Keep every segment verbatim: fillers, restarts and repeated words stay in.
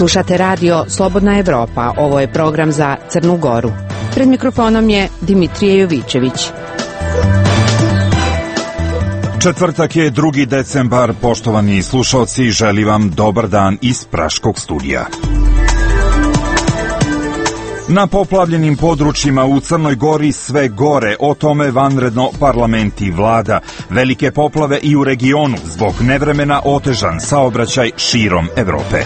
Slušate radio Slobodna Evropa, ovo je program za Crnu Goru. Pred mikrofonom je Dimitrije Jovićević. Četvrtak je drugi decembar, poštovani slušalci, želim vam dobar dan iz Praškog studija. Na poplavljenim područjima u Crnoj Gori sve gore, o tome vanredno parlament i vlada. Velike poplave i u regionu, zbog nevremena otežan saobraćaj širom Evrope.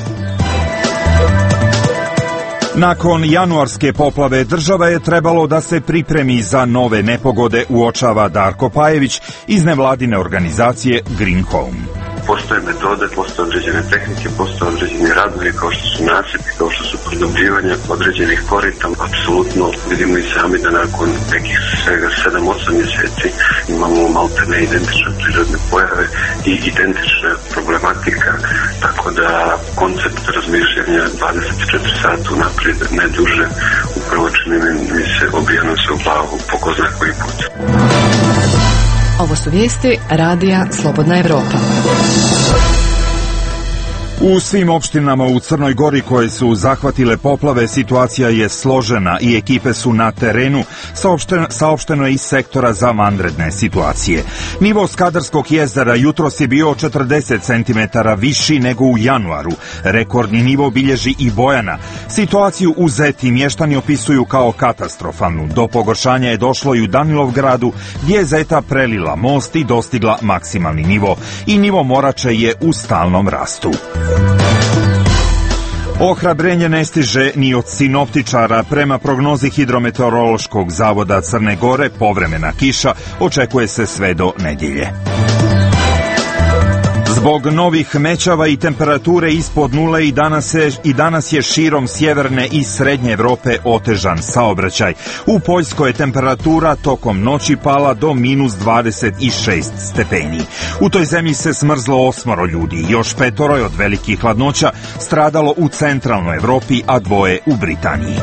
Nakon januarske poplave država je trebalo da se pripremi za nove nepogode, uočava Darko Pajević iz nevladine organizacije Green Home. Postoje metode, postoje određene tehnike, postoje određeni radovi kao što su nasipi, kao što su produbljivanja određenih korita. Apsolutno vidimo i sami da nakon nekih svega sedam osam mjeseci imamo maltene identične prirodne pojave i identična problematika, tako da koncept razmišljanja dvadeset četiri sata unaprijed, ne duže, upravo čini mi se obijano se u glavu po ko zna koji put. Ovo su vijesti Radija Slobodna Evropa. U svim opštinama u Crnoj Gori koje su zahvatile poplave situacija je složena i ekipe su na terenu, saopšteno, saopšteno je iz sektora za vanredne situacije. Nivo Skadarskog jezera jutros je bio četrdeset centimetara viši nego u januaru. Rekordni nivo bilježi i Bojana. Situaciju u Zeti mještani opisuju kao katastrofalnu. Do pogoršanja je došlo i u Danilovgradu, gdje je Zeta prelila most i dostigla maksimalni nivo. I nivo Morače je u stalnom rastu. Ohrabrenje ne stiže ni od sinoptičara. Prema prognozi Hidrometeorološkog zavoda Crne Gore, povremena kiša očekuje se sve do nedjelje. Zbog novih mećava i temperature ispod nule i danas, je, i danas je širom sjeverne i srednje Evrope otežan saobraćaj. U Poljskoj je temperatura tokom noći pala do minus dvadeset šest stepeni. U toj zemlji se smrzlo osmoro ljudi, još petoro je od velikih hladnoća stradalo u centralnoj Evropi, a dvoje u Britaniji.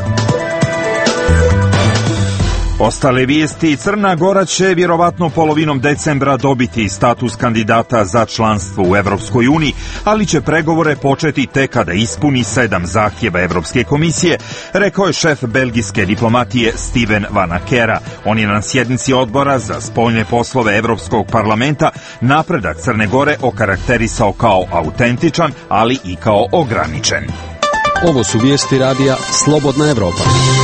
Ostale vijesti: Crna Gora će vjerovatno polovinom decembra dobiti status kandidata za članstvo u Evropskoj uniji, ali će pregovore početi tek kada ispuni sedam zahtjeva Evropske komisije, rekao je šef belgijske diplomatije Steven Van Ackera. On je na sjednici odbora za spoljne poslove Evropskog parlamenta napredak Crne Gore okarakterisao kao autentičan, ali i kao ograničen. Ovo su vijesti Radija Slobodna Evropa.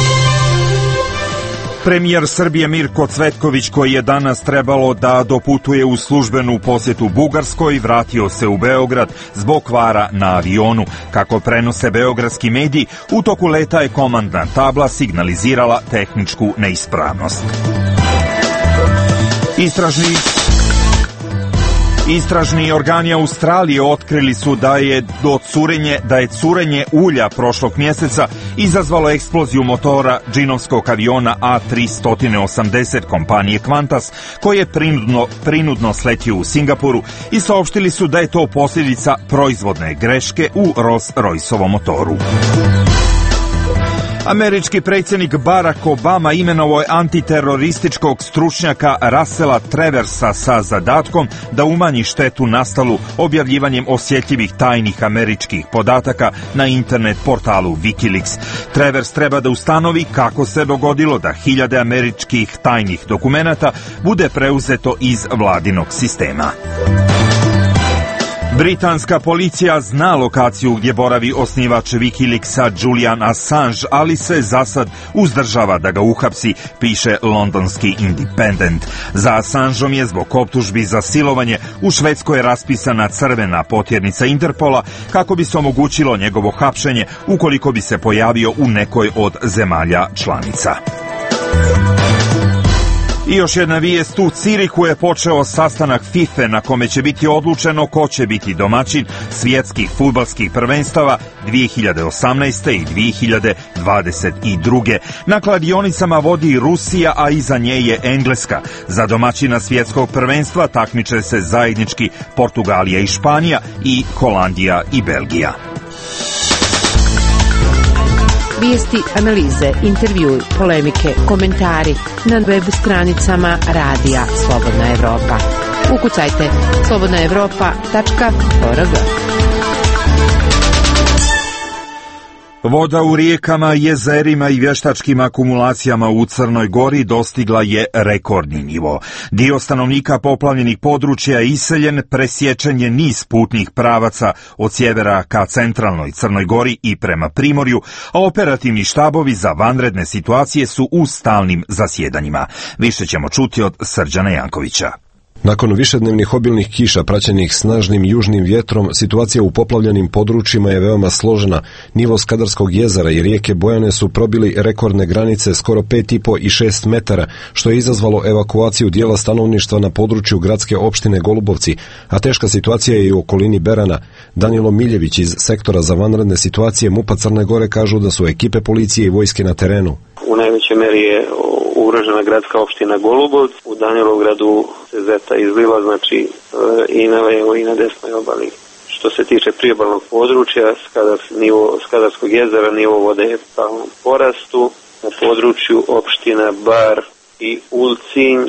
Premijer Srbije Mirko Cvetković, koji je danas trebalo da doputuje u službenu posjetu Bugarskoj, vratio se u Beograd zbog kvara na avionu. Kako prenose beogradski mediji, u toku leta je komandna tabla signalizirala tehničku neispravnost. Istražni Istražni organi Australije otkrili su da je do curenje, da je curenje ulja prošlog mjeseca izazvalo eksploziju motora džinovskog aviona A tri osamdeset kompanije Qantas, koji je prinudno, prinudno sletio u Singapuru, i saopštili su da je to posljedica proizvodne greške u Rolls-Royceovom motoru. Američki predsjednik Barack Obama imenovao je antiterorističkog stručnjaka Russella Traversa sa zadatkom da umanji štetu nastalu objavljivanjem osjetljivih tajnih američkih podataka na internet portalu Wikileaks. Travers treba da ustanovi kako se dogodilo da hiljade američkih tajnih dokumenata bude preuzeto iz vladinog sistema. Britanska policija zna lokaciju gdje boravi osnivač Wikileaksa Julian Assange, ali se zasad uzdržava da ga uhapsi, piše londonski Independent. Za Assangeom je zbog optužbi za silovanje u Švedskoj raspisana crvena potjernica Interpola kako bi se omogućilo njegovo hapšenje ukoliko bi se pojavio u nekoj od zemalja članica. I još jedna vijest: u Cirihu je počeo sastanak FIFA na kome će biti odlučeno ko će biti domaćin svjetskih fudbalskih prvenstava dvije hiljade osamnaeste. i dvije hiljade dvadeset druge. Na kladionicama vodi Rusija, a iza nje je Engleska. Za domaćina svjetskog prvenstva takmiče se zajednički Portugalija i Španija i Holandija i Belgija. Vijesti, analize, intervjui, polemike, komentari na web stranicama Radija Slobodna Evropa. Ukucajte slobodna evropa tačka org. Voda u rijekama, jezerima i vještačkim akumulacijama u Crnoj Gori dostigla je rekordni nivo. Dio stanovnika poplavljenih područja je iseljen, presječen je niz putnih pravaca od sjevera ka centralnoj Crnoj Gori i prema Primorju, a operativni štabovi za vanredne situacije su u stalnim zasjedanjima. Više ćemo čuti od Srđana Jankovića. Nakon višednevnih obilnih kiša praćenih snažnim južnim vjetrom, situacija u poplavljenim područjima je veoma složena. Nivo Skadarskog jezera i rijeke Bojane su probili rekordne granice skoro pet i po i šest metara, što je izazvalo evakuaciju dijela stanovništva na području gradske opštine Golubovci, a teška situacija je i u okolini Berana. Danilo Miljević iz sektora za vanredne situacije MUP-a Crne Gore kažu da su ekipe policije i vojske na terenu. U najvećoj meri je ugrožena gradska opština Golubovci. U Danilovgradu se Zeta izliva, znači i na levoj i na desnoj obali. Što se tiče priobalnog područja, Skadar, nivo Skadarskog jezera, nivo vode je stalnom porastu. Na području opština Bar i Ulcinj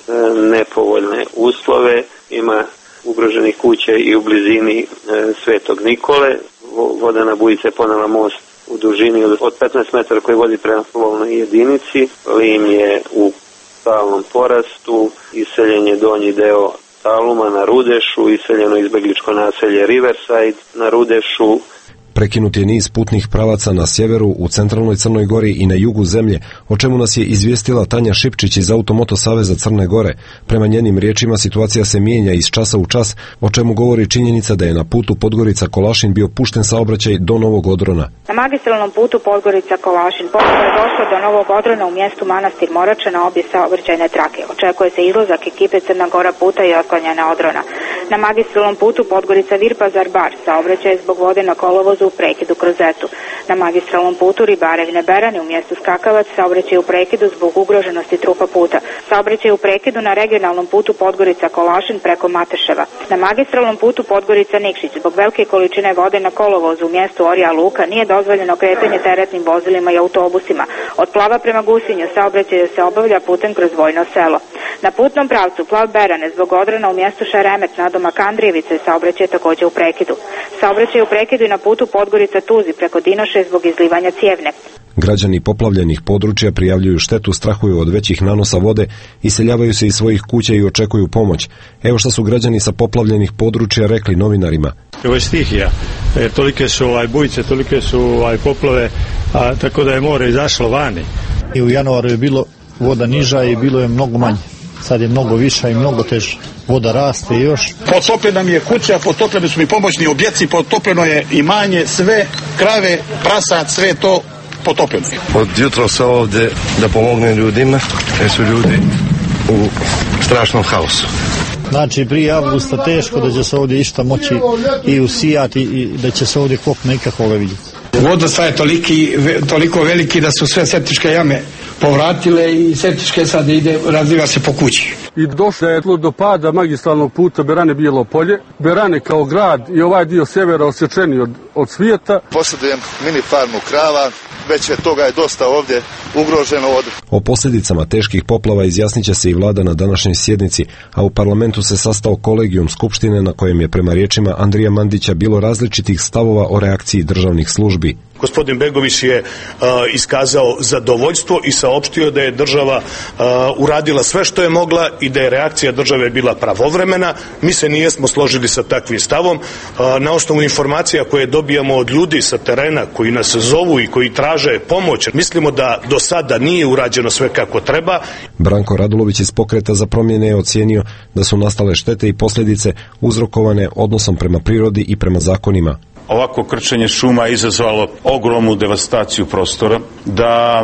nepovoljne uslove. Ima ugroženih kuća i u blizini Svetog Nikole. Vodena bujica je ponela most u dužini od petnaest metara koji vodi prema plovnoj jedinici. Lim je u stalnom porastu, iseljen je donji deo Taluma na Rudešu, iseljeno izbegličko naselje Riverside na Rudešu. Prekinut je niz putnih pravaca na sjeveru, u centralnoj Crnoj Gori i na jugu zemlje, o čemu nas je izvijestila Tanja Šipčić iz Automoto Saveza Crne Gore. Prema njenim riječima situacija se mijenja iz časa u čas, o čemu govori činjenica da je na putu Podgorica-Kolašin bio pušten saobraćaj do Novog Odrona. Na magistralnom putu Podgorica-Kolašin ponovo je došlo do Novog Odrona u mjestu Manastir Morača na obje saobraćajne trake. Očekuje se izlazak ekipe Crna Gora puta i otklanjanja Odrona. Na magistralnom putu Podgorica-Virpazar-Bar saobraćaj zbog vode na kolovozu u prekidu kroz Zetu. Na magistralnom putu Ribarevne Berane u mjestu Skakavac saobraćaj u prekidu zbog ugroženosti trupa puta. Saobraćaj u prekidu na regionalnom putu Podgorica-Kolašin preko Mateševa. Na magistralnom putu Podgorica-Nikšić zbog velike količine vode na kolovozu u mjestu Orija Luka nije dozvoljeno kretanje teretnim vozilima i autobusima. Od Plava prema Gusinju saobraćaj se obavlja putem kroz Vojno selo. Na putnom pravcu Plav Berane zbog Odrana u mjestu Šaremet nadomak Andrijevice saobraćaj je također u prekidu. Saobraćaj u prekidu i na putu Podgorica-Tuzi preko Dinoše zbog izlivanja Cijevne. Građani poplavljenih područja prijavljuju štetu, strahuju od većih nanosa vode, iseljavaju se iz svojih kuća i očekuju pomoć. Evo što su građani sa poplavljenih područja rekli novinarima. Ovo je stihija. E, tolike su ovaj bujice, tolike su ovaj poplave, a tako da je more izašlo vani. I u januaru je bilo voda niža i bilo je mnogo manje. Sad je mnogo viša i mnogo teže. Voda raste još. Potopljena mi je kuća, potopljeni su mi pomoćni objekti, potopljeno je imanje, sve krave, prasad, sve to potopljeno. Od jutro sam ovdje da pomognem ljudima, jer su ljudi u strašnom haosu. Znači prije avgusta teško da će se ovdje išta moći i usijati i da će se ovdje kop nekako vidjeti. Vodostaj je toliki, toliko veliki da su sve septičke jame povratile i septičke sad ide, razliva se po kući. I došlo je do pada magistralnog puta Berane-Bijelo Polje. Berane kao grad i ovaj dio sjevera osječeni od, od svijeta. Posjedujem mini farmu krava, već je toga je dosta ovdje ugroženo od... O posljedicama teških poplava izjasnit će se i vlada na današnjoj sjednici, a u parlamentu se sastao kolegijum Skupštine na kojem je prema riječima Andrija Mandića bilo različitih stavova o reakciji državnih službi. Gospodin Begović je uh, iskazao zadovoljstvo i saopštio da je država uh, uradila sve što je mogla i da je reakcija države bila pravovremena. Mi se nijesmo složili sa takvim stavom. Uh, na osnovu informacija koje dobijamo od ljudi sa terena koji nas zovu i koji traže pomoć, mislimo da do sada nije urađeno sve kako treba. Branko Radulović iz Pokreta za promjene je ocijenio da su nastale štete i posljedice uzrokovane odnosom prema prirodi i prema zakonima. Ovako krčenje šuma izazvalo ogromnu devastaciju prostora, da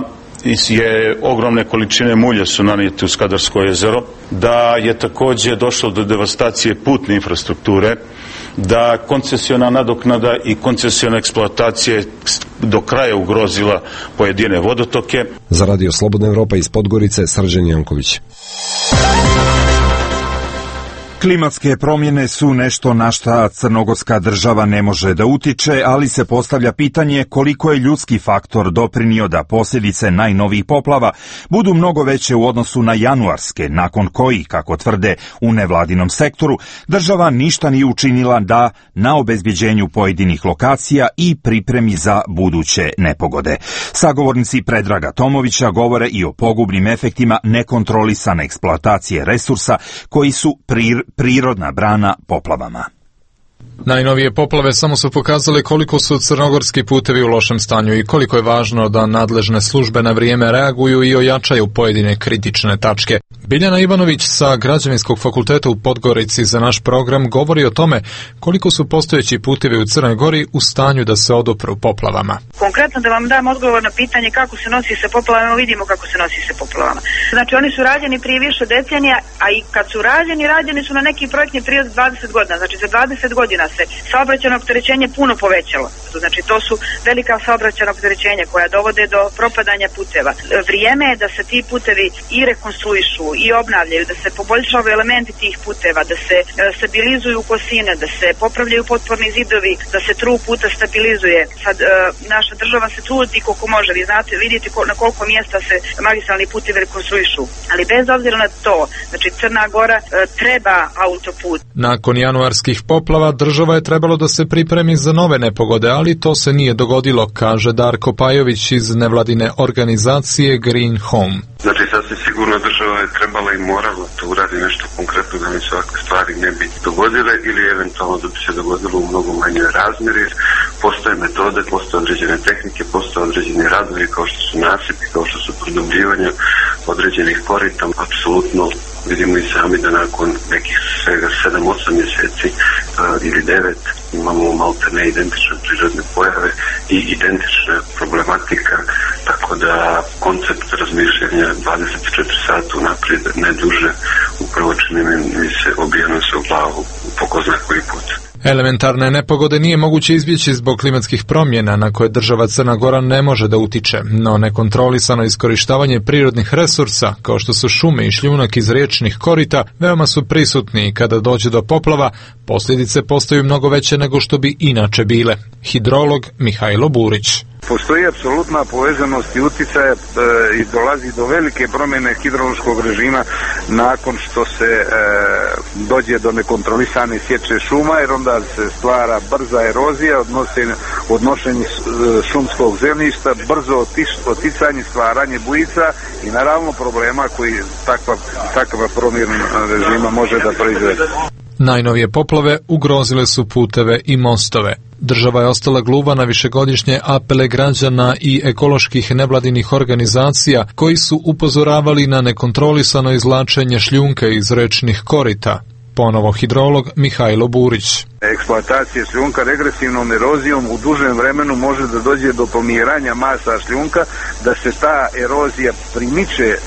je ogromne količine mulja su nanijete u Skadarsko jezero, da je također došlo do devastacije putne infrastrukture, da koncesiona nadoknada i koncesiona eksploatacija do kraja ugrozila pojedine vodotoke. Za Radio Slobodna Evropa iz Podgorice, Srđan Janković. Klimatske promjene su nešto na šta crnogorska država ne može da utiče, ali se postavlja pitanje koliko je ljudski faktor doprinio da posljedice najnovijih poplava budu mnogo veće u odnosu na januarske, nakon kojih, kako tvrde u nevladinom sektoru, država ništa nije učinila da na obezbjeđenju pojedinih lokacija i pripremi za buduće nepogode. Sagovornici Predraga Tomovića govore i o pogubnim efektima nekontrolisane eksploatacije resursa koji su prir, prirodna brana poplavama. Najnovije poplave samo su pokazale koliko su crnogorski putevi u lošem stanju i koliko je važno da nadležne službe na vrijeme reaguju i ojačaju pojedine kritične tačke. Biljana Ivanović sa Građevinskog fakulteta u Podgorici za naš program govori o tome koliko su postojeći putevi u Crnoj Gori u stanju da se odupru poplavama. Konkretno da vam dam odgovor na pitanje kako se nosi sa poplavama, vidimo kako se nosi sa poplavama. Znači oni su rađeni prije više decenija, a i kad su rađeni, rađeni su na neki projektni period dvadeset godina. Znači za dvadeset godina se saobraćajno opterećenje puno povećalo. Znači to su velika saobraćajna opterećenja koja dovode do propadanja puteva. Vrijeme je da se ti putevi i rekonstruišu i obnavljaju, da se poboljšavaju elementi tih puteva, da se stabilizuju kosine, da se popravljaju potporni zidovi, da se trug puta stabilizuje. Sad naša država se trudi koliko može. Vi znate, vidite na koliko mjesta se magistralni putevi rekonstruišu. Ali bez obzira na to, znači Crna Gora treba autoput. Nakon januarskih poplava država je trebalo da se pripremi za nove nepogode, ali to se nije dogodilo, kaže Darko Pajović iz nevladine organizacije Green Home. Znači, sasvim sigurno država je trebala i morala to uradi nešto konkretno da mi se ovakve stvari ne bi dogodile ili eventualno da bi se dogodilo u mnogo manjoj razmjeri. Postoje metode, postoje određene tehnike, postoje određeni radovi kao što su nasipi, kao što su produbljivanja određenih korita. Apsolutno vidimo i sami da nakon nekih svega sedam osam mjeseci uh, ili devet imamo malte ne identične prirodne pojave i identična problematika, tako da koncept razmišljanja dvadeset četiri sata unaprijed, ne duže, upravo čini mi se obijeno se u glavu po ko zna koji put. Elementarne nepogode nije moguće izbjeći zbog klimatskih promjena na koje država Crna Gora ne može da utiče, no nekontrolisano iskorištavanje prirodnih resursa, kao što su šume i šljunak iz riječnih korita, veoma su prisutni i kada dođe do poplava, posljedice postaju mnogo veće nego što bi inače bile. Hidrolog Mihajlo Burić. Postoji apsolutna povezanost i utjecaja e, i dolazi do velike promjene hidrološkog režima nakon što se e, dođe do nekontrolisane sječe šuma, jer onda se stvara brza erozija, odnose, odnošenje šumskog zemljišta, brzo otiš, oticanje, stvaranje bujica i naravno problema koji takva, takva promjena režima može da proizvede. Najnovije poplave ugrozile su puteve i mostove. Država je ostala gluva na višegodišnje apele građana i ekoloških nevladinih organizacija koji su upozoravali na nekontrolisano izvlačenje šljunka iz rečnih korita. Ponovo hidrolog Mihajlo Burić. Eksploatacija šljunka regresivnom erozijom u dužem vremenu može da dođe do pomjeranja masa šljunka, da se ta erozija primiče e,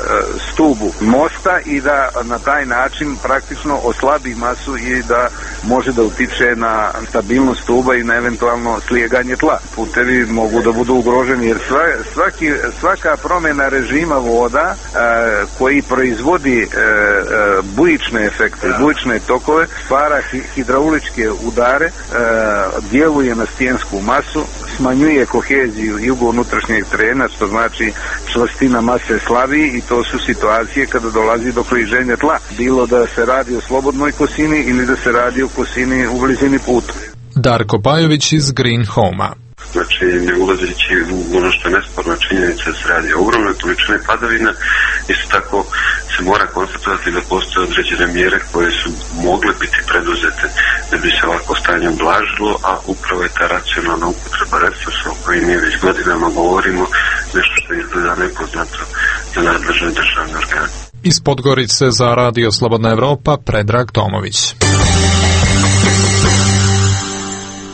stubu mosta i da na taj način praktično oslabi masu i da može da utiče na stabilnost stuba i na eventualno slijeganje tla. Putevi mogu da budu ugroženi jer sva, svaki, svaka promjena režima voda e, koji proizvodi e, e, bujične efekte, bujične tokove, stvara hidraulične udare, e, djeluje na stijensku masu, smanjuje koheziju jugo-unutrašnjeg terena, što znači čvrstina mase slabi i to su situacije kada dolazi do kliženja tla. Bilo da se radi o slobodnoj kosini ili da se radi o kosini u blizini puta. Darko Pajović iz Green Home-a. Znači, ne ulazeći u ono što je nesporna činjenica da se radi o ogromnoj količini padavina, isto tako se mora konstatovati da postoje određene mjere koje su mogle biti preduzete da bi se ovako stanje ublažilo, a upravo je ta racionalna upotreba resursa o kojoj mi već godinama govorimo, nešto što izgleda nepoznato za nadležne državne organe. Iz Podgorice za Radio Slobodna Evropa, Predrag Tomović.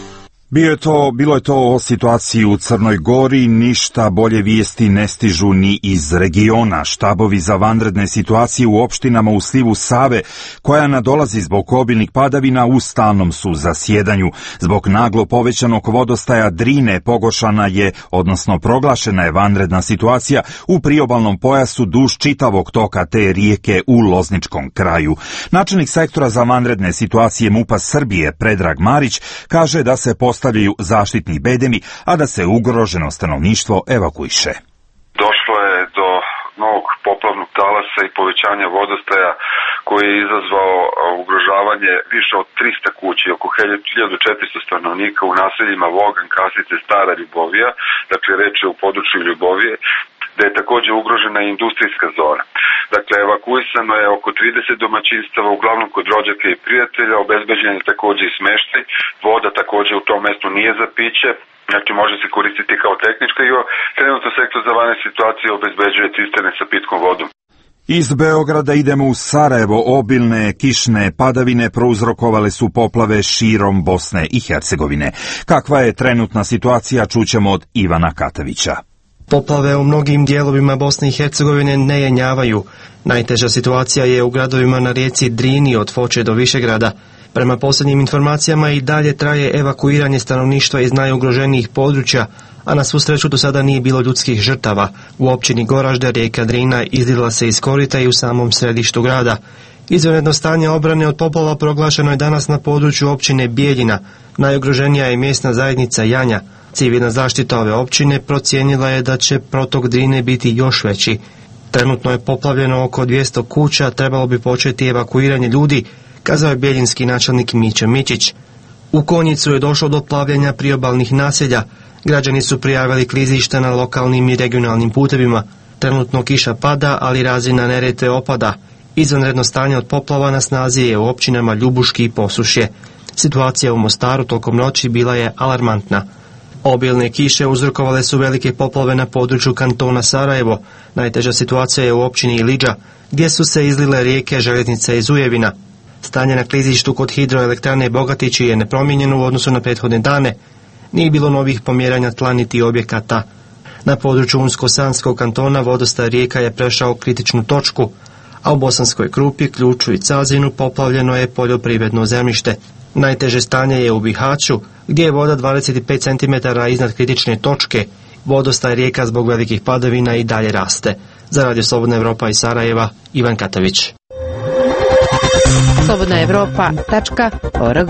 Bio je to, bilo je to o situaciji u Crnoj Gori, ništa bolje vijesti ne stižu ni iz regiona. Štabovi za vanredne situacije u opštinama u slivu Save, koja nadolazi zbog obilnih padavina, u stalnom su zasjedanju. Zbog naglo povećanog vodostaja Drine pogoršana je, odnosno proglašena je vanredna situacija u priobalnom pojasu duž čitavog toka te rijeke u Lozničkom kraju. Načelnik sektora za vanredne situacije MUP-a Srbije, Predrag Marić, kaže da se postavljaju zaštitni bedemi, a da se ugroženo stanovništvo evakuiše. Došlo je do novog poplavnog talasa i povećanja vodostaja koji je izazvao ugrožavanje više od trista kuća i oko hiljadu četiristo stanovnika u naseljima Vogan, Kasice, Stara Ljubovija, dakle reč je u području Ljubovije, da je također ugrožena i industrijska zona. Dakle, evakuisano je oko trideset domaćinstava, uglavnom kod rođaka i prijatelja, obezbeđen je također i smeštaj, voda također u tom mjestu nije za piće, znači može se koristiti kao tehnička i trenutno sektor za vanredne situacije obezbeđuje cisterne sa pitkom vodom. Iz Beograda idemo u Sarajevo. Obilne kišne padavine prouzrokovale su poplave širom Bosne i Hercegovine. Kakva je trenutna situacija, čućemo od Ivana Katavića. Poplave u mnogim dijelovima Bosne i Hercegovine ne jenjavaju. Najteža situacija je u gradovima na rijeci Drini od Foče do Višegrada. Prema posljednjim informacijama i dalje traje evakuiranje stanovništva iz najugroženijih područja, a na svu sreću do sada nije bilo ljudskih žrtava. U općini Goražde rijeka Drina izlila se iz korita i u samom središtu grada. Izvanredno stanje obrane od poplava proglašeno je danas na području općine Bijeljina. Najugroženija je mjesna zajednica Janja. Civilna zaštita ove općine procijenila je da će protok Drine biti još veći. Trenutno je poplavljeno oko dvjesto kuća, trebalo bi početi evakuiranje ljudi, kazao je bijeljinski načelnik Mićo Mićić. U Konjicu je došlo do plavljenja priobalnih naselja. Građani su prijavili klizišta na lokalnim i regionalnim putevima. Trenutno kiša pada, ali razina Neretve opada. Izvanredno stanje od poplava na snazi je u općinama Ljubuški i Posušje. Situacija u Mostaru tokom noći bila je alarmantna. Obilne kiše uzrokovale su velike poplave na području kantona Sarajevo. Najteža situacija je u općini Iliđa, gdje su se izlile rijeke Željeznice i Zujevina. Stanje na klizištu kod hidroelektrane Bogatići je nepromijenjeno u odnosu na prethodne dane. Nije bilo novih pomjeranja tla niti objekata. Na području Unsko-Sanskog kantona vodostaj rijeka je prešao kritičnu točku, a u Bosanskoj Krupi, Ključu i Cazinu poplavljeno je poljoprivredno zemljište. Najteže stanje je u Bihaću, gdje je voda dvadeset pet centimetara iznad kritične točke. Vodostaj rijeka zbog velikih padavina i dalje raste. Za Radio Slobodna Evropa iz Sarajeva, Ivan Katavić. slobodna evropa tačka org.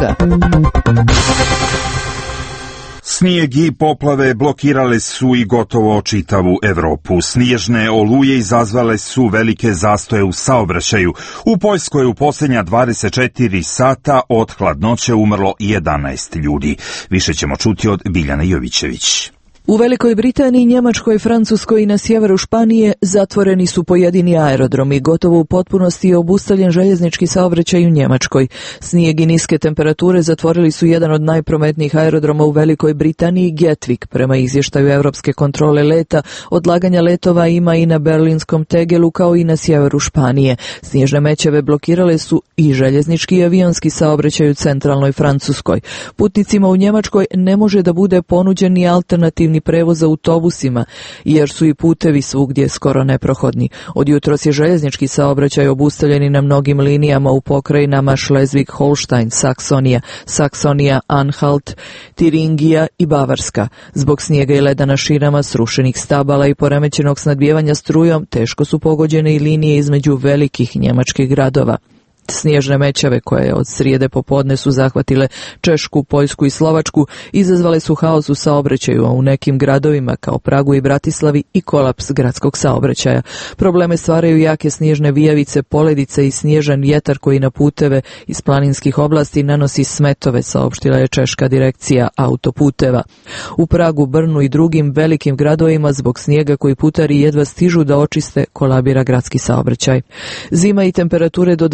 Snijeg i poplave blokirale su i gotovo čitavu Evropu. Snježne oluje izazvale su velike zastoje u saobraćaju. U Poljskoj u posljednja dvadeset četiri sata od hladnoće umrlo jedanaest ljudi. Više ćemo čuti od Biljane Jovićević. U Velikoj Britaniji, Njemačkoj, Francuskoj i na sjeveru Španije zatvoreni su pojedini aerodromi. Gotovo u potpunosti je obustavljen željeznički saobraćaj u Njemačkoj. Snijeg i niske temperature zatvorili su jedan od najprometnijih aerodroma u Velikoj Britaniji, Gatwick. Prema izvještaju Europske kontrole leta, odlaganja letova ima i na berlinskom Tegelu kao i na sjeveru Španije. Snježne mećave blokirale su i željeznički i avionski saobraćaj u centralnoj Francuskoj. Putnicima u Njemačkoj ne može da bude ponuđen ni alternativni prevoz autobusima, jer su i putevi svugdje skoro neprohodni. Od jutros je željeznički saobraćaj obustavljen i na mnogim linijama u pokrajinama Schleswig-Holstein, Saksonija, Saksonija-Anhalt, Tiringija i Bavarska. Zbog snijega i leda na šinama, srušenih stabala i poremećenog snadbijevanja strujom, teško su pogođene i linije između velikih njemačkih gradova. Snježne mećave koje od srijede popodne su zahvatile Češku, Poljsku i Slovačku izazvale su haos u saobraćaju, a u nekim gradovima kao Pragu i Bratislavi i kolaps gradskog saobraćaja. Probleme stvaraju jake snježne vijavice, poledice i snježan vjetar koji na puteve iz planinskih oblasti nanosi smetove, saopštila je Češka direkcija autoputeva. U Pragu, Brnu i drugim velikim gradovima zbog snijega koji putari jedva stižu da očiste, kolabira gradski saobraćaj. Zima i temperature do dvadeset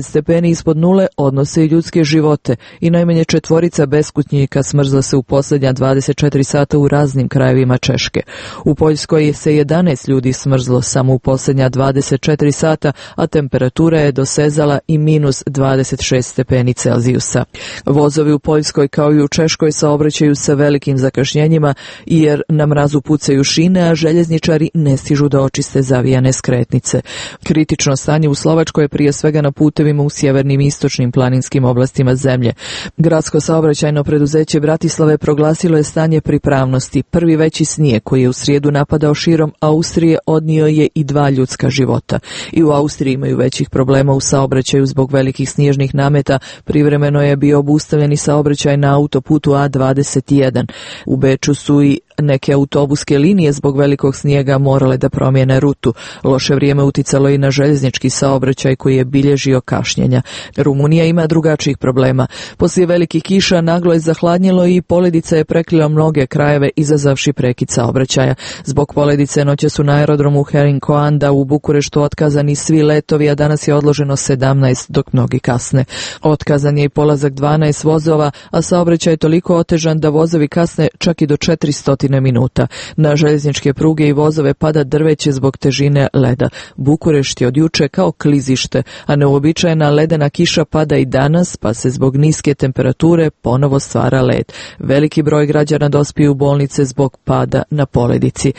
stepeni ispod nule odnose i ljudske živote i najmanje četvorica beskućnika smrzla se u posljednja dvadeset četiri sata u raznim krajevima Češke. U Poljskoj se jedanaest ljudi smrzlo samo u posljednja dvadeset četiri sata, a temperatura je dosezala i minus dvadeset šest stepeni Celzijusa. Vozovi u Poljskoj kao i u Češkoj saobraćaju sa velikim zakašnjenjima jer na mrazu pucaju šine, a željezničari ne stižu da očiste zavijane skretnice. Kritično stanje u Slovačkoj je prije svega na putevima u sjevernim i istočnim planinskim oblastima zemlje. Gradsko saobraćajno preduzeće Bratislave proglasilo je stanje pripravnosti. Prvi veći snijeg koji je u srijedu napadao širom Austrije odnio je i dva ljudska života. I u Austriji imaju većih problema u saobraćaju zbog velikih snježnih nameta. Privremeno je bio obustavljen i saobraćaj na autoputu A dvadeset jedan. U Beču su i neke autobuske linije zbog velikog snijega morale da promijene rutu. Loše vrijeme uticalo i na željeznički saobraćaj koji je bilježio kašnjenja. Rumunija ima drugačijih problema. Poslije velikih kiša naglo je zahladnjelo i poledica je prekrila mnoge krajeve izazavši prekid saobraćaja. Zbog poledice noće su na aerodromu Herning-Koanda u Bukureštu otkazani svi letovi, a danas je odloženo sedamnaest dok mnogi kasne. Otkazan je i polazak dvanaest vozova, a saobraćaj je toliko otežan da vozovi kasne čak i do četiristo minuta. Na željezničke pruge i vozove pada drveće zbog težine leda. Bukurešt je od juče kao klizište, a neuobičajena ledena kiša pada i danas, pa se zbog niske temperature ponovo stvara led. Veliki broj građana dospije u bolnice zbog pada na poledici.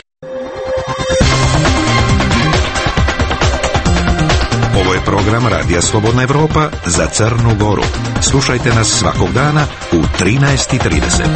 Ovo je program Radija Slobodna Evropa za Crnu Goru. Slušajte nas svakog dana u trinaest i trideset.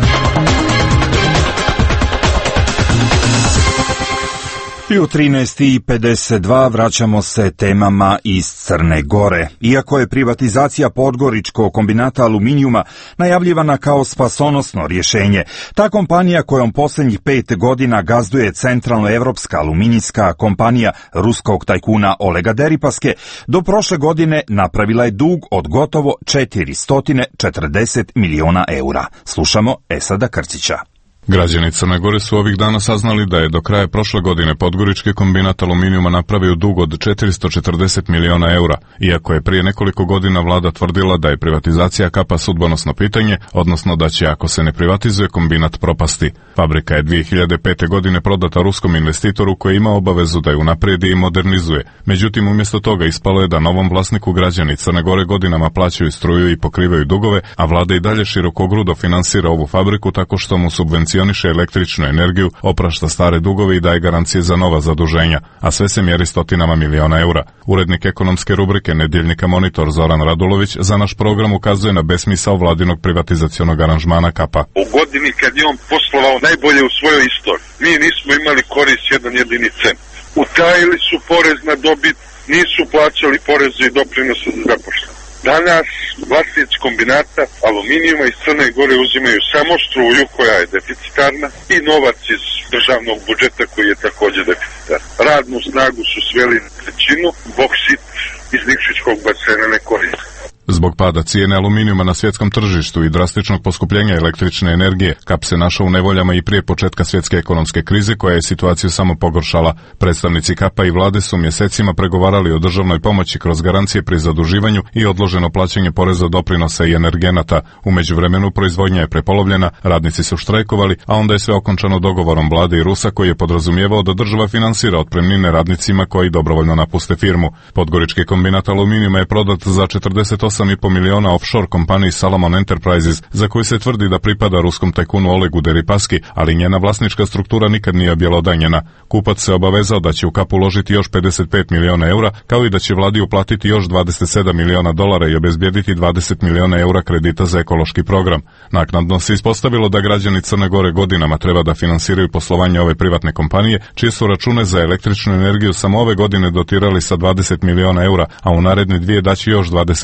I u trinaest i pedeset dva vraćamo se temama iz Crne Gore. Iako je privatizacija Podgoričkog kombinata aluminijuma najavljivana kao spasonosno rješenje, ta kompanija kojom posljednjih pet godina gazduje centralnoevropska aluminijska kompanija ruskog tajkuna Olega Deripaske, do prošle godine napravila je dug od gotovo četiristo četrdeset miliona eura. Slušamo Esada Krcića. Građani Crne Gore su ovih dana saznali da je do kraja prošle godine Podgorički kombinat aluminijuma napravio dug od četiristo četrdeset miliona eura, iako je prije nekoliko godina vlada tvrdila da je privatizacija Kapa sudbonosno pitanje, odnosno da će ako se ne privatizuje kombinat propasti. Fabrika je dvije hiljade pete. godine prodata ruskom investitoru koji ima obavezu da je unaprijedi i modernizuje. Međutim, umjesto toga ispalo je da novom vlasniku građani Crne Gore godinama plaćaju struju i pokrivaju dugove, a vlada i dalje širokogrudo finansira ovu fabriku tako što mu subvencija električnu energiju, oprašta stare dugove i daje garancije za nova zaduženja, a sve se mjeri stotinama miliona eura. Urednik ekonomske rubrike Nedjeljnika Monitor Zoran Radulović za naš program ukazuje na besmisao vladinog privatizacionog aranžmana Kapa. U godini kad je on poslovao najbolje u svojoj istoriji, mi nismo imali korist jedan jedini cent. Utajili su porez na dobit, nisu plaćali poreze i doprinose za zaposlene. Danas vlasnici kombinata aluminijuma iz Crne Gore uzimaju samo struju koja je deficitarna i novac iz državnog budžeta koji je također deficitarna. Radnu snagu su sveli na trećinu, boksit iz Nikšićkog basena ne koriste. Zbog pada cijene aluminijuma na svjetskom tržištu i drastičnog poskupljenja električne energije, Kap se našao u nevoljama i prije početka svjetske ekonomske krize koja je situaciju samo pogoršala. Predstavnici Kapa i vlade su mjesecima pregovarali o državnoj pomoći kroz garancije pri zaduživanju i odloženo plaćanje poreza, doprinosa i energenata. U međuvremenu proizvodnja je prepolovljena, radnici su štrajkovali, a onda je sve okončano dogovorom vlade i Rusa koji je podrazumijevao da država finansira otpremnine radnicima koji dobrovoljno napuste firmu. Podgorički kombinat aluminijuma je prodat za četrdeset osam i po miliona offshore kompaniji Salomon Enterprises, za koju se tvrdi da pripada ruskom tajkunu Olegu Deripaski, ali njena vlasnička struktura nikad nije objelodanjena. Kupac se obavezao da će u Kap uložiti još pedeset pet miliona eura, kao i da će vladi uplatiti još dvadeset sedam miliona dolara i obezbijediti dvadeset miliona eura kredita za ekološki program. Naknadno se ispostavilo da građani Crne Gore godinama treba da finansiraju poslovanje ove privatne kompanije, čije su račune za električnu energiju samo ove godine dotirali sa dvadeset miliona eura, a u naredne dvije daći još dvadeset pet miliona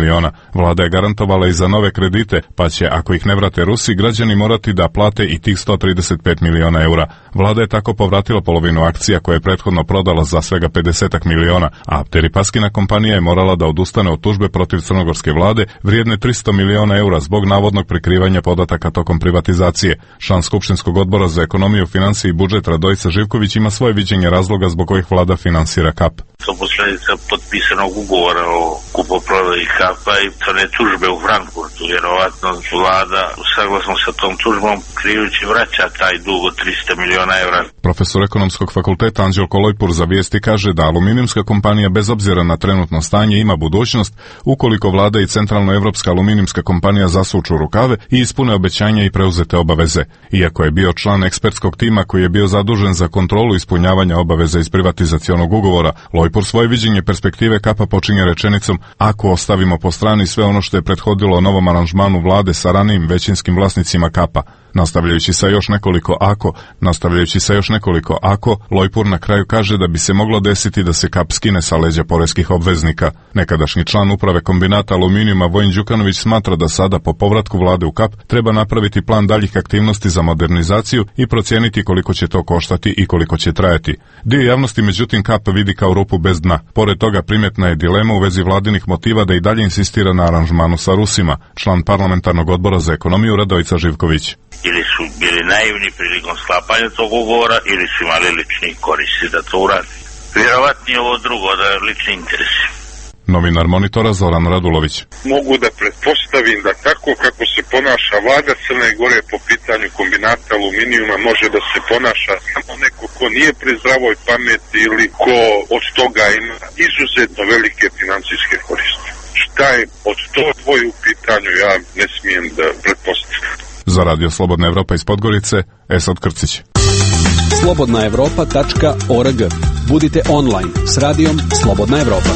miliona. Vlada je garantovala i za nove kredite, pa će, ako ih ne vrate Rusi, građani morati da plate i tih sto trideset pet miliona eura. Vlada je tako povratila polovinu akcija koje je prethodno prodala za svega pedeset miliona, a Deripaskina kompanija je morala da odustane od tužbe protiv crnogorske vlade vrijedne tristo miliona eura zbog navodnog prikrivanja podataka tokom privatizacije. Član Skupštinskog odbora za ekonomiju, financije i budžet Radojica Živković ima svoje viđenje razloga zbog kojih vlada finansira Kap. To posljedica potpisanog ugovora o kupoprodaji Kapa i one tužbe u Frankfurtu. Vjerovatno vlada saglasno sa tom tužbom krijući vraća taj dug od tristo miliona eura. Profesor ekonomskog fakulteta Anđelko Lojpur za Vijesti kaže da aluminijumska kompanija bez obzira na trenutno stanje ima budućnost ukoliko vlada i centralnoevropska aluminijumska kompanija zasuču rukave i ispune obećanja i preuzete obaveze. Iako je bio član ekspertskog tima koji je bio zadužen za kontrolu ispunjavanja obaveza iz privatizacionog ugovora, Lojpur svoje viđenje perspektive Kapa počinje rečenicom: ako ostavimo po strani sve ono što je prethodilo novom aranžmanu vlade sa ranijim većinskim vlasnicima Kapa. Nastavljajući sa još nekoliko ako, nastavljajući sa još nekoliko ako, Lojpur na kraju kaže da bi se moglo desiti da se Kap skine sa leđa poreskih obveznika. Nekadašnji član uprave kombinata aluminijuma Vojin Đukanović smatra da sada po povratku vlade u Kap treba napraviti plan daljih aktivnosti za modernizaciju i procijeniti koliko će to koštati i koliko će trajati. Dio javnosti međutim Kap vidi kao rupu bez dna. Pored toga primjetna je dilema u vezi vladinih motiva da i dalje insistira na aranžmanu sa Rusima. Član parlamentarnog odbora za ekonomiju Radojica Živković. Ili su bili naivni prilikom sklapanja tog ugovora, ili su imali lični koristi da to uradi. Vjerovatnije ovo drugo, da je lični interes. Novinar Monitora Zoran Radulović. Mogu da pretpostavim da tako kako se ponaša vlada Crne Gore po pitanju kombinata aluminijuma može da se ponaša samo neko ko nije pri zdravoj pameti ili ko od toga ima izuzetno velike financijske koriste. Šta je od to dvoje u pitanju, ja ne smijem da pretpostavim. Za Radio Slobodna Evropa iz Podgorice, Esad Krcić. slobodna evropa tačka org. Budite online s radijom Slobodna Evropa.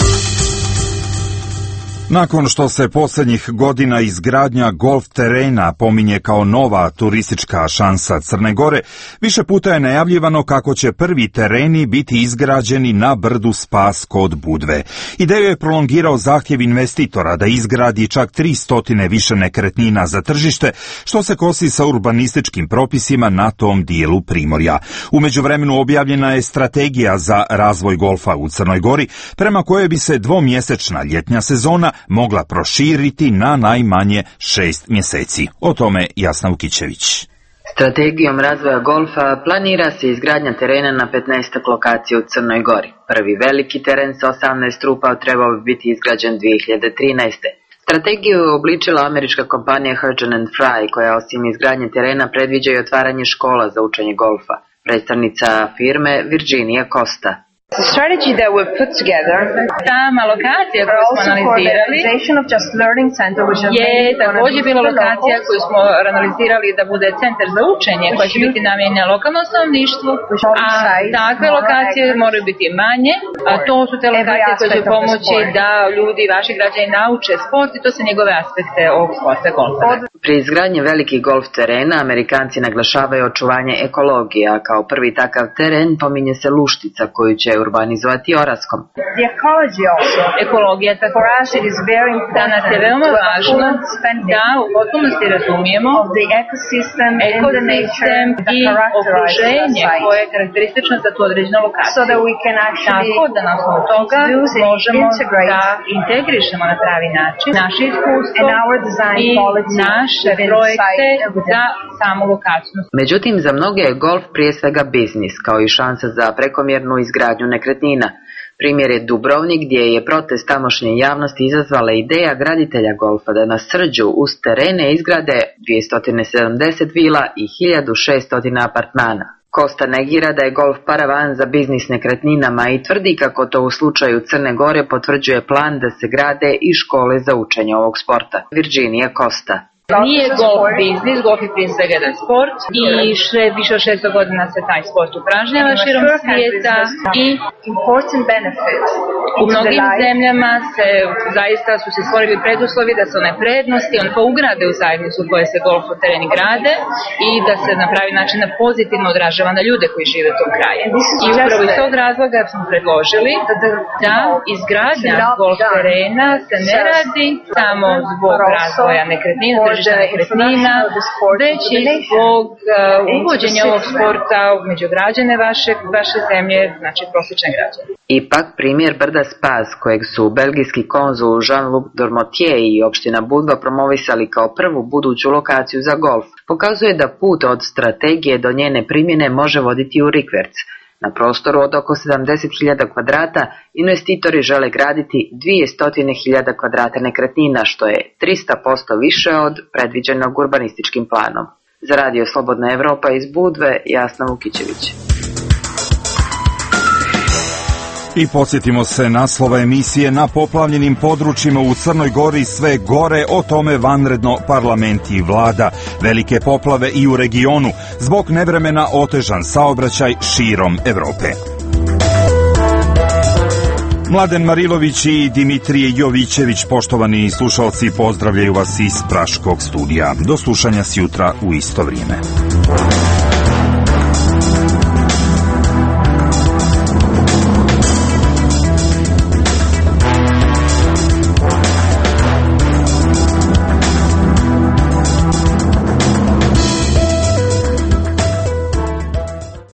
Nakon što se posljednjih godina izgradnja golf terena pominje kao nova turistička šansa Crne Gore, više puta je najavljivano kako će prvi tereni biti izgrađeni na brdu Spas kod Budve. Ideju je prolongirao zahtjev investitora da izgradi čak tristo više nekretnina za tržište, što se kosi sa urbanističkim propisima na tom dijelu Primorja. U međuvremenu objavljena je strategija za razvoj golfa u Crnoj Gori, prema kojoj bi se dvomjesečna ljetnja sezona mogla proširiti na najmanje šest mjeseci. O tome Jasna Vukićević. Strategijom razvoja golfa planira se izgradnja terena na petnaest lokacija u Crnoj Gori. Prvi veliki teren sa osamnaest rupa trebao bi biti izgrađen dvije hiljade trinaeste. Strategiju je obličila američka kompanija Hurton and Fry, koja osim izgradnje terena predviđa i otvaranje škola za učenje golfa. Predstavnica firme Virginia Costa. The strategy that we've put together, sama lokacija koju smo analizirali je također bila lokacija koju smo analizirali da bude centar za učenje koja će biti namijenjena lokalnom stanovništvu, a takve lokacije moraju biti manje, a to su te lokacije koje će pomoći da ljudi, vaši građani nauče sport i to su njegove aspekte ovog sporta golfa. Pri izgradnji velikih golf terena Amerikanci naglašavaju očuvanje ekologije, a kao prvi takav teren pominje se Luštica koju će urbanizovati oraskom. Ekologija također za nas je veoma važno da u potpunosti razumijemo ekosistem i okruženje koje je karakteristično za tu određenu lokaciju. Tako da na osnovu toga možemo da integrišemo na pravi način naše iskustvo i naše projekte za samu lokaciju. Međutim, za mnoge je golf prije svega biznis, kao i šansa za prekomjernu izgradnju nekretnina. Primjer je Dubrovnik, gdje je protest tamošnje javnosti izazvala ideja graditelja golfa da na Srđu uz terene izgrade dvjesto sedamdeset vila i hiljadu šesto apartmana. Costa negira da je golf paravan za biznis nekretninama i tvrdi kako to u slučaju Crne Gore potvrđuje plan da se grade i škole za učenje ovog sporta. Virginia Costa. Nije golf biznis, golf je prije svega jedan sport i še, više od šesto godina se taj sport upražnjava širom svijeta i u mnogim zemljama se zaista su se stvorili preduslovi da se one prednosti on pa ugrade u zajednicu u kojoj se golf tereni grade i da se na pravi način pozitivno odražava na ljude koji žive u tom kraju. I upravo iz tog razloga smo predložili da izgradnja golf terena se ne radi samo zbog razvoja nekretnina, tržišta nekretnina, već i zbog uh, uvođenja ovog sporta među građane vaše, vaše zemlje, znači prosječne građane. Ipak, primjer brda Spas, kojeg su belgijski konzul Jean-Luc Dormotier i opština Budva promovisali kao prvu buduću lokaciju za golf, pokazuje da put od strategije do njene primjene može voditi u rikverc. Na prostoru od oko sedamdeset hiljada kvadrata investitori žele graditi dvjesto hiljada kvadrata nekretnina, što je trista posto više od predviđenog urbanističkim planom. Za Radio Slobodna Evropa iz Budve, Jasna Vukićević. I podsjetimo se naslova emisije: na poplavljenim područjima u Crnoj Gori sve gore, o tome vanredno parlament i vlada. Velike poplave i u regionu, zbog nevremena otežan saobraćaj širom Evrope. Mladen Marilović i Dimitrije Jovićević, poštovani slušalci, pozdravljaju vas iz Praškog studija. Do slušanja sjutra u isto vrijeme.